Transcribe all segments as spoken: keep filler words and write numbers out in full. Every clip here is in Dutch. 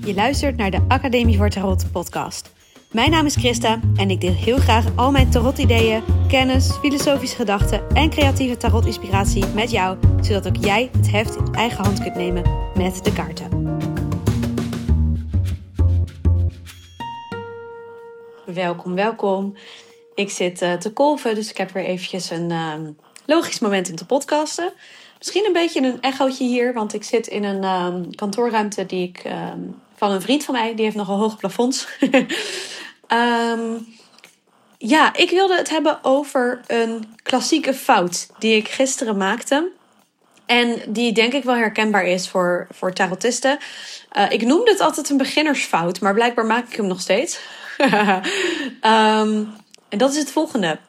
Je luistert naar de Academie voor Tarot podcast. Mijn naam is Christa en ik deel heel graag al mijn tarot-ideeën, kennis, filosofische gedachten en creatieve tarot-inspiratie met jou, zodat ook jij het heft in eigen hand kunt nemen met de kaarten. Welkom, welkom. Ik zit uh, te kolven, dus ik heb weer eventjes een uh, logisch moment om te podcasten. Misschien een beetje een echootje hier, want ik zit in een um, kantoorruimte die ik um, van een vriend van mij. Die heeft nogal hoge plafonds. um, ja, ik wilde het hebben over een klassieke fout die ik gisteren maakte. En die denk ik wel herkenbaar is voor, voor tarotisten. Uh, ik noemde het altijd een beginnersfout, maar blijkbaar maak ik hem nog steeds. um, en dat is het volgende.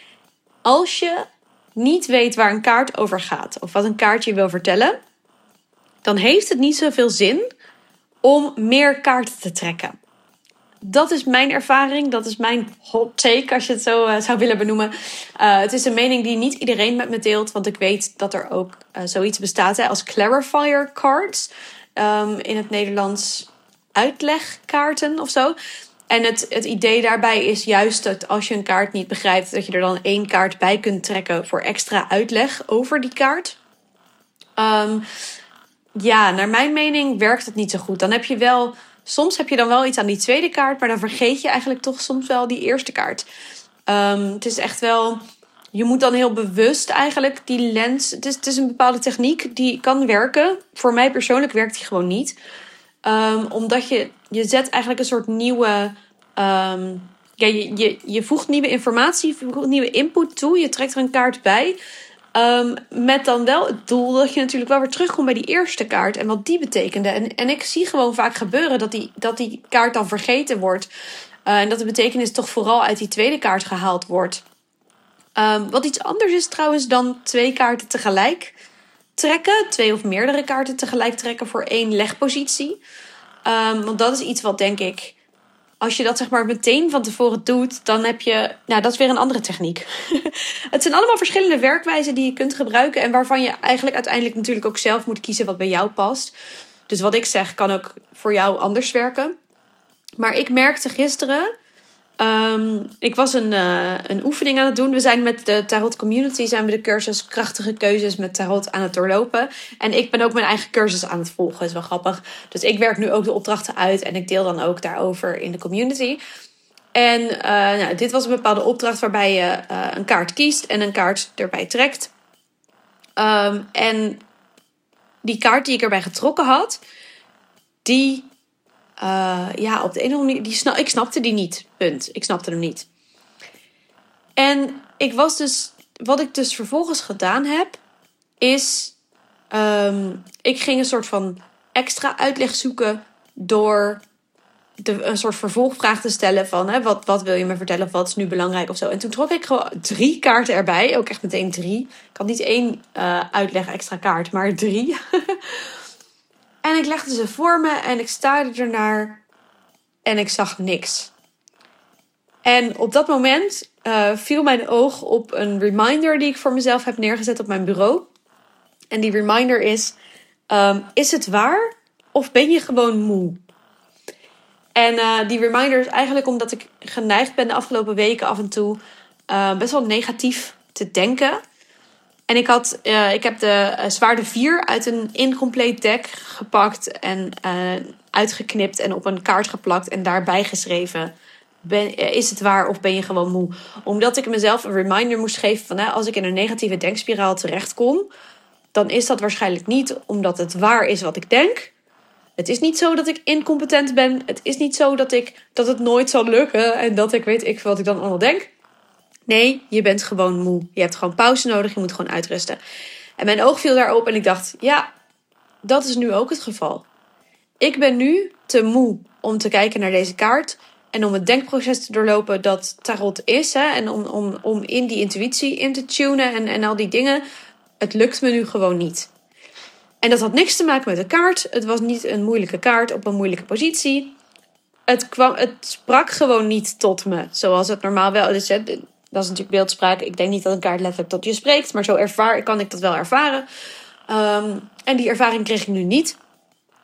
Als je niet weet waar een kaart over gaat of wat een kaart je wil vertellen, dan heeft het niet zoveel zin om meer kaarten te trekken. Dat is mijn ervaring, dat is mijn hot take als je het zo uh, zou willen benoemen. Uh, het is een mening die niet iedereen met me deelt, want ik weet dat er ook uh, zoiets bestaat hè, als clarifier cards. Um, in het Nederlands uitlegkaarten of zo. En het, het idee daarbij is juist dat als je een kaart niet begrijpt, dat je er dan één kaart bij kunt trekken voor extra uitleg over die kaart. Um, ja, naar mijn mening werkt het niet zo goed. Dan heb je wel, soms heb je dan wel iets aan die tweede kaart, maar dan vergeet je eigenlijk toch soms wel die eerste kaart. Um, het is echt wel, je moet dan heel bewust eigenlijk die lens, het is, het is een bepaalde techniek die kan werken. Voor mij persoonlijk werkt die gewoon niet. Um, omdat je, je zet eigenlijk een soort nieuwe, um, ja, je, je, je voegt nieuwe informatie, je voegt nieuwe input toe. Je trekt er een kaart bij. Um, met dan wel het doel dat je natuurlijk wel weer terugkomt bij die eerste kaart. En wat die betekende. En, en ik zie gewoon vaak gebeuren dat die, dat die kaart dan vergeten wordt. Uh, en dat de betekenis toch vooral uit die tweede kaart gehaald wordt. Um, wat iets anders is trouwens dan twee kaarten tegelijk trekken. Twee of meerdere kaarten tegelijk trekken voor één legpositie. Um, want dat is iets wat denk ik, als je dat zeg maar meteen van tevoren doet, dan heb je, nou dat is weer een andere techniek. Het zijn allemaal verschillende werkwijzen die je kunt gebruiken en waarvan je eigenlijk uiteindelijk natuurlijk ook zelf moet kiezen wat bij jou past. Dus wat ik zeg kan ook voor jou anders werken. Maar ik merkte gisteren, Um, ik was een, uh, een oefening aan het doen. We zijn met de Tarot Community zijn we de cursus Krachtige Keuzes met Tarot aan het doorlopen. En ik ben ook mijn eigen cursus aan het volgen. Dat is wel grappig. Dus ik werk nu ook de opdrachten uit en ik deel dan ook daarover in de community. En uh, nou, dit was een bepaalde opdracht waarbij je uh, een kaart kiest en een kaart erbij trekt. Um, en die kaart die ik erbij getrokken had, die Uh, ja, op de een of andere manier, die snap, ik snapte die niet, punt. Ik snapte hem niet. En ik was dus, wat ik dus vervolgens gedaan heb, is, um, ik ging een soort van extra uitleg zoeken door de, een soort vervolgvraag te stellen van, hè, wat, wat wil je me vertellen of wat is nu belangrijk of zo. En toen trok ik gewoon drie kaarten erbij, ook echt meteen drie. Ik had niet één uh, uitleg extra kaart, maar drie. En ik legde ze voor me en ik staarde ernaar en ik zag niks. En op dat moment uh, viel mijn oog op een reminder die ik voor mezelf heb neergezet op mijn bureau. En die reminder is, um, is het waar of ben je gewoon moe? En uh, die reminder is eigenlijk omdat ik geneigd ben de afgelopen weken af en toe uh, best wel negatief te denken. En ik, had, uh, ik heb de uh, zwaarde vier uit een incomplete deck gepakt en uh, uitgeknipt en op een kaart geplakt en daarbij geschreven. Ben, uh, is het waar of ben je gewoon moe? Omdat ik mezelf een reminder moest geven van, hè, als ik in een negatieve denkspiraal terechtkom, dan is dat waarschijnlijk niet omdat het waar is wat ik denk. Het is niet zo dat ik incompetent ben. Het is niet zo dat, ik, dat het nooit zal lukken en dat ik weet ik wat ik dan allemaal denk. Nee, je bent gewoon moe. Je hebt gewoon pauze nodig. Je moet gewoon uitrusten. En mijn oog viel daarop en ik dacht, ja, dat is nu ook het geval. Ik ben nu te moe om te kijken naar deze kaart. En om het denkproces te doorlopen dat tarot is. Hè, en om, om, om in die intuïtie in te tunen en, en al die dingen. Het lukt me nu gewoon niet. En dat had niks te maken met de kaart. Het was niet een moeilijke kaart op een moeilijke positie. Het, kwam, het sprak gewoon niet tot me. Zoals het normaal wel is. Dat is natuurlijk beeldspraak. Ik denk niet dat een kaart letterlijk tot je spreekt. Maar zo ervaar, kan ik dat wel ervaren. Um, en die ervaring kreeg ik nu niet.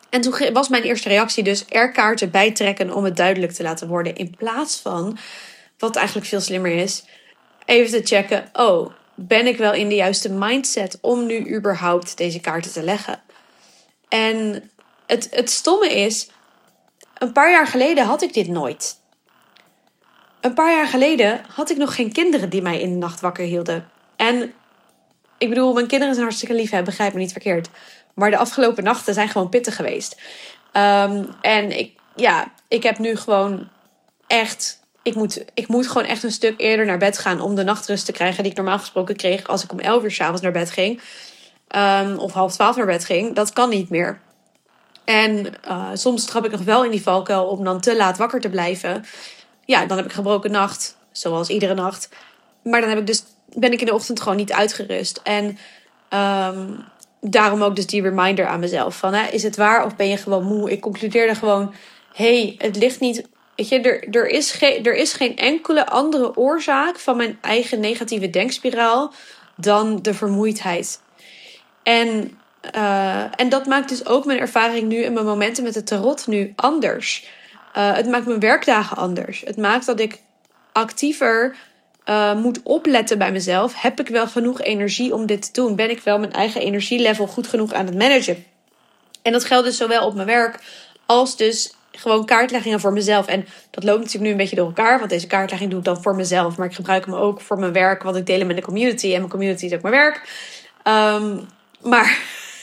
En toen was mijn eerste reactie dus er kaarten bij trekken om het duidelijk te laten worden. In plaats van, wat eigenlijk veel slimmer is, even te checken. Oh, ben ik wel in de juiste mindset om nu überhaupt deze kaarten te leggen? En het, het stomme is, een paar jaar geleden had ik dit nooit. Een paar jaar geleden had ik nog geen kinderen die mij in de nacht wakker hielden. En ik bedoel, mijn kinderen zijn hartstikke lief, hè, begrijp me niet verkeerd. Maar de afgelopen nachten zijn gewoon pittig geweest. Um, en ik, ja, ik heb nu gewoon echt... Ik moet, ik moet gewoon echt een stuk eerder naar bed gaan om de nachtrust te krijgen die ik normaal gesproken kreeg als ik om elf uur 's avonds naar bed ging. Um, of half twaalf naar bed ging. Dat kan niet meer. En uh, soms trap ik nog wel in die valkuil om dan te laat wakker te blijven. Ja, dan heb ik gebroken nacht, zoals iedere nacht. Maar dan heb ik dus, ben ik in de ochtend gewoon niet uitgerust. En um, daarom ook dus die reminder aan mezelf. Van, hè, is het waar of ben je gewoon moe? Ik concludeerde gewoon, hé, hey, het ligt niet... Weet je, er, er, is geen, er is geen enkele andere oorzaak van mijn eigen negatieve denkspiraal dan de vermoeidheid. En, uh, en dat maakt dus ook mijn ervaring nu en mijn momenten met het tarot nu anders. Uh, het maakt mijn werkdagen anders. Het maakt dat ik actiever uh, moet opletten bij mezelf. Heb ik wel genoeg energie om dit te doen? Ben ik wel mijn eigen energielevel goed genoeg aan het managen? En dat geldt dus zowel op mijn werk als dus gewoon kaartleggingen voor mezelf. En dat loopt natuurlijk nu een beetje door elkaar. Want deze kaartlegging doe ik dan voor mezelf. Maar ik gebruik hem ook voor mijn werk. Want ik deel hem met de community. En mijn community is ook mijn werk. Um, maar,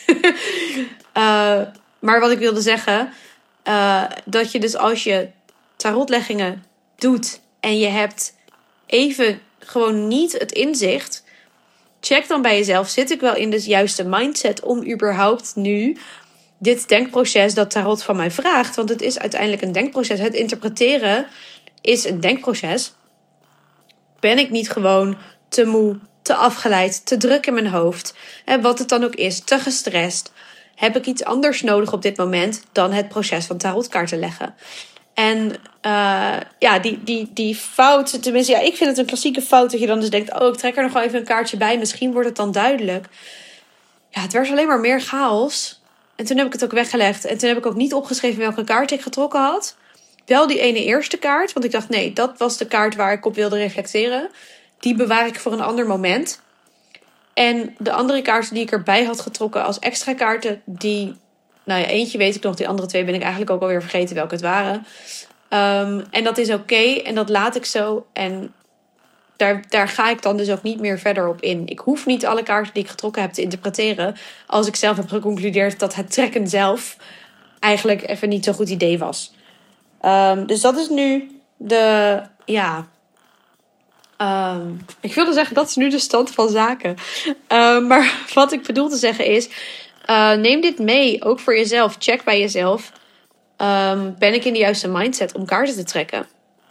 uh, maar wat ik wilde zeggen. Uh, dat je dus als je tarotleggingen doet. En je hebt even gewoon niet het inzicht. Check dan bij jezelf. Zit ik wel in de juiste mindset om überhaupt nu dit denkproces dat tarot van mij vraagt. Want het is uiteindelijk een denkproces. Het interpreteren is een denkproces. Ben ik niet gewoon te moe, te afgeleid, te druk in mijn hoofd? En wat het dan ook is, te gestrest. Heb ik iets anders nodig op dit moment dan het proces van tarotkaarten leggen? En uh, ja, die, die, die fout, tenminste, ja, ik vind het een klassieke fout dat je dan dus denkt, oh, ik trek er nog wel even een kaartje bij. Misschien wordt het dan duidelijk. Ja, het werd alleen maar meer chaos. En toen heb ik het ook weggelegd. En toen heb ik ook niet opgeschreven welke kaart ik getrokken had. Wel die ene eerste kaart. Want ik dacht, nee, dat was de kaart waar ik op wilde reflecteren. Die bewaar ik voor een ander moment. En de andere kaarten die ik erbij had getrokken als extra kaarten, die... Nou ja, eentje weet ik nog. Die andere twee ben ik eigenlijk ook alweer vergeten welke het waren. Um, en dat is oké. Okay, en dat laat ik zo. En Daar, daar ga ik dan dus ook niet meer verder op in. Ik hoef niet alle kaarten die ik getrokken heb te interpreteren als ik zelf heb geconcludeerd dat het trekken zelf eigenlijk even niet zo'n goed idee was. Um, dus dat is nu de, ja... Um, ik wilde zeggen, dat is nu de stand van zaken. Um, maar wat ik bedoel te zeggen is, uh, neem dit mee, ook voor jezelf. Check bij jezelf. Um, ben ik in de juiste mindset om kaarten te trekken?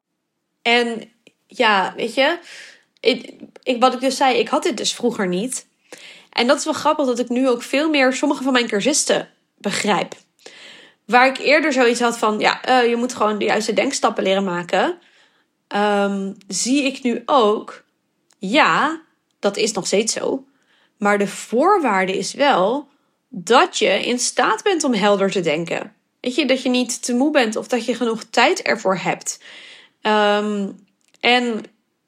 En ja, weet je, ik, ik, wat ik dus zei, ik had dit dus vroeger niet. En dat is wel grappig dat ik nu ook veel meer sommige van mijn cursisten begrijp. Waar ik eerder zoiets had van, ja, uh, je moet gewoon de juiste denkstappen leren maken. Um, zie ik nu ook, ja, dat is nog steeds zo. Maar de voorwaarde is wel dat je in staat bent om helder te denken. Weet je, dat je niet te moe bent of dat je genoeg tijd ervoor hebt. Um, en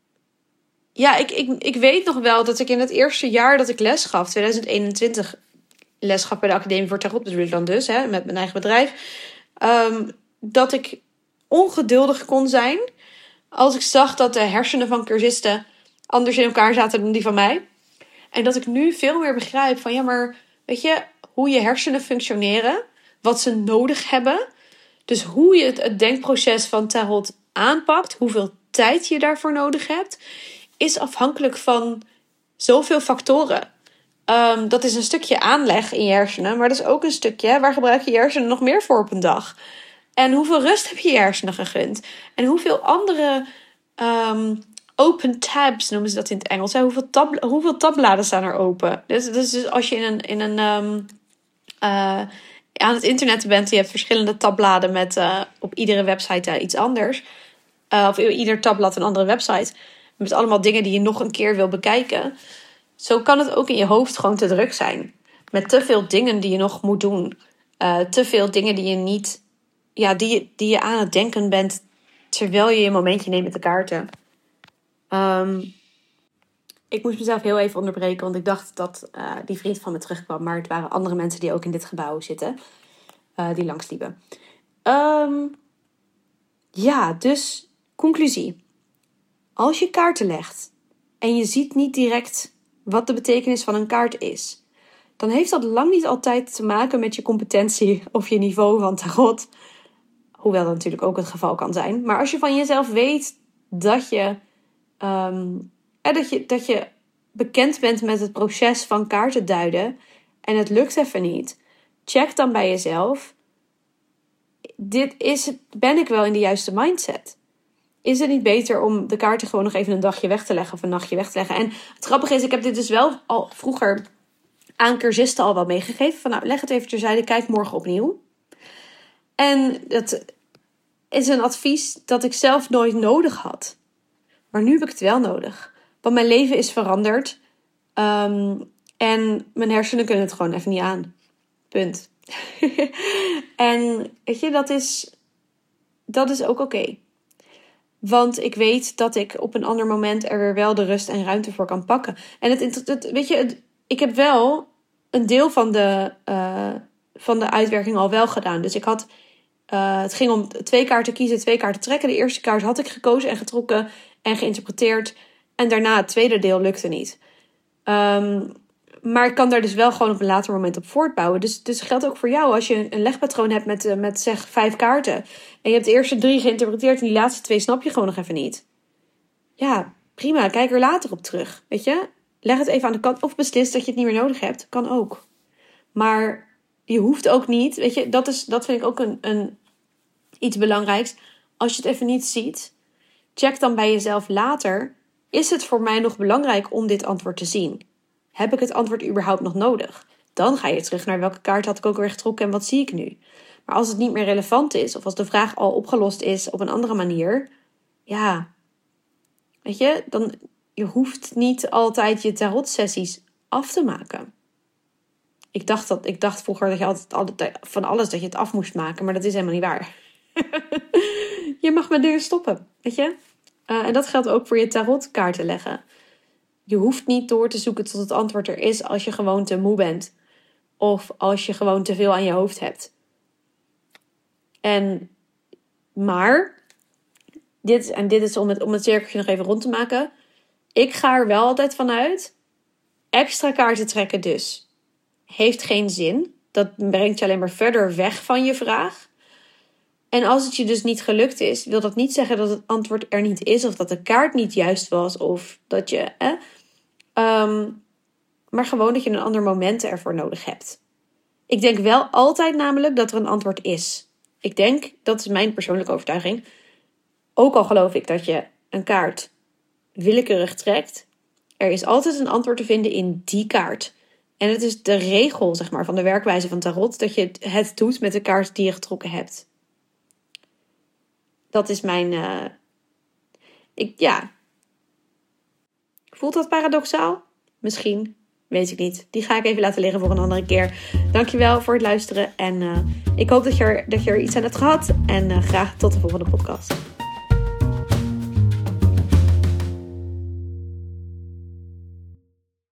ja, ik, ik, ik weet nog wel dat ik in het eerste jaar dat ik les gaf, twintig eenentwintig les gaf bij de Academie voor Tarot bedoel ik dan dus, hè, met mijn eigen bedrijf, um, dat ik ongeduldig kon zijn als ik zag dat de hersenen van cursisten anders in elkaar zaten dan die van mij. En dat ik nu veel meer begrijp van, ja, maar weet je, hoe je hersenen functioneren, wat ze nodig hebben. Dus hoe je het, het denkproces van tarot aanpakt, hoeveel tijd je daarvoor nodig hebt, is afhankelijk van zoveel factoren. Um, dat is een stukje aanleg in je hersenen, maar dat is ook een stukje, waar gebruik je je hersenen nog meer voor op een dag? En hoeveel rust heb je je hersenen gegund? En hoeveel andere um, open tabs noemen ze dat in het Engels. Hè? Hoeveel, tab, hoeveel tabbladen staan er open? Dus, dus, dus als je in een, in een um, uh, aan het internet bent, je hebt verschillende tabbladen met uh, op iedere website uh, iets anders. Uh, of ieder tabblad een andere website. Met allemaal dingen die je nog een keer wil bekijken. Zo kan het ook in je hoofd gewoon te druk zijn. Met te veel dingen die je nog moet doen. Uh, te veel dingen die je niet... Ja, die, je, die je aan het denken bent... terwijl je een momentje neemt met de kaarten. Um, ik moest mezelf heel even onderbreken... want ik dacht dat uh, die vriend van me terugkwam... maar het waren andere mensen die ook in dit gebouw zitten... Uh, die langsliepen. Um, ja, dus conclusie. Als je kaarten legt... en je ziet niet direct wat de betekenis van een kaart is... dan heeft dat lang niet altijd te maken met je competentie of je niveau van tarot. Hoewel dat natuurlijk ook het geval kan zijn. Maar als je van jezelf weet dat je, um, eh, dat je, dat je bekend bent met het proces van kaarten duiden en het lukt even niet, check dan bij jezelf. Dit is, ben ik wel in de juiste mindset? Is het niet beter om de kaarten gewoon nog even een dagje weg te leggen of een nachtje weg te leggen? En het grappige is, ik heb dit dus wel al vroeger aan cursisten al wel meegegeven. Van nou, leg het even terzijde, kijk morgen opnieuw. En dat is een advies dat ik zelf nooit nodig had. Maar nu heb ik het wel nodig. Want mijn leven is veranderd. Um, en mijn hersenen kunnen het gewoon even niet aan. Punt. En weet je, dat is, dat is ook oké. Okay. Want ik weet dat ik op een ander moment er weer wel de rust en ruimte voor kan pakken. En het, het weet je, het, ik heb wel een deel van de, uh, van de uitwerking al wel gedaan. Dus ik had, uh, het ging om twee kaarten kiezen, twee kaarten trekken. De eerste kaart had ik gekozen en getrokken en geïnterpreteerd. En daarna het tweede deel lukte niet. Um, maar ik kan daar dus wel gewoon op een later moment op voortbouwen. Dus, dus geldt ook voor jou. Als je een legpatroon hebt met, uh, met zeg vijf kaarten. En je hebt de eerste drie geïnterpreteerd en die laatste twee snap je gewoon nog even niet. Ja, prima. Kijk er later op terug. Weet je? Leg het even aan de kant. Of beslis dat je het niet meer nodig hebt. Kan ook. Maar je hoeft ook niet. Weet je, dat, is, dat vind ik ook een, een, iets belangrijks. Als je het even niet ziet. Check dan bij jezelf later. Is het voor mij nog belangrijk om dit antwoord te zien? Heb ik het antwoord überhaupt nog nodig? Dan ga je terug naar welke kaart had ik ook weer getrokken en wat zie ik nu? Maar als het niet meer relevant is. Of als de vraag al opgelost is op een andere manier. Ja. Weet je, dan... Je hoeft niet altijd je tarotsessies af te maken. Ik dacht, dat, ik dacht vroeger dat je altijd, altijd van alles dat je het af moest maken. Maar dat is helemaal niet waar. Je mag met dingen stoppen. Weet je? Uh, en dat geldt ook voor je tarotkaarten leggen. Je hoeft niet door te zoeken tot het antwoord er is als je gewoon te moe bent. Of als je gewoon te veel aan je hoofd hebt. En, maar, dit, en dit is om het, om het cirkeltje nog even rond te maken. Ik ga er wel altijd vanuit. Extra kaarten trekken dus. Heeft geen zin. Dat brengt je alleen maar verder weg van je vraag. En als het je dus niet gelukt is, wil dat niet zeggen dat het antwoord er niet is. Of dat de kaart niet juist was. Of dat je... Eh, um, maar gewoon dat je een ander moment ervoor nodig hebt. Ik denk wel altijd namelijk dat er een antwoord is. Ik denk, dat is mijn persoonlijke overtuiging. Ook al geloof ik dat je een kaart willekeurig trekt. Er is altijd een antwoord te vinden in die kaart. En het is de regel, zeg maar, van de werkwijze van tarot. Dat je het doet met de kaart die je getrokken hebt. Dat is mijn... Uh... Ik, ja. Voelt dat paradoxaal? Misschien. Weet ik niet. Die ga ik even laten liggen voor een andere keer. Dankjewel voor het luisteren. En uh, ik hoop dat je, er, dat je er iets aan hebt gehad. En uh, graag tot de volgende podcast.